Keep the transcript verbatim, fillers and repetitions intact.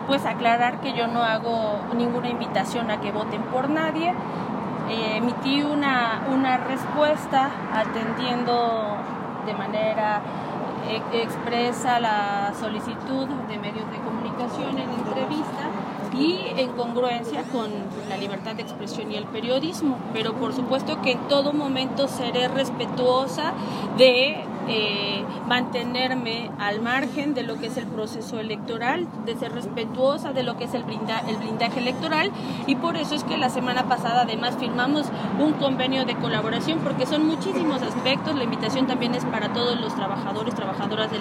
pues aclarar que yo no hago ninguna invitación a que voten por nadie. Eh, emití una, una respuesta atendiendo de manera eh, expresa la solicitud de medios de comunicación en entrevista y en congruencia con la libertad de expresión y el periodismo, pero por supuesto que en todo momento seré respetuosa de eh, mantenerme al margen de lo que es el proceso electoral, de ser respetuosa de lo que es el, blinda, el blindaje electoral, y por eso es que la semana pasada además firmamos un convenio de colaboración, porque son muchísimos aspectos. La invitación también es para todos los trabajadores, trabajadoras del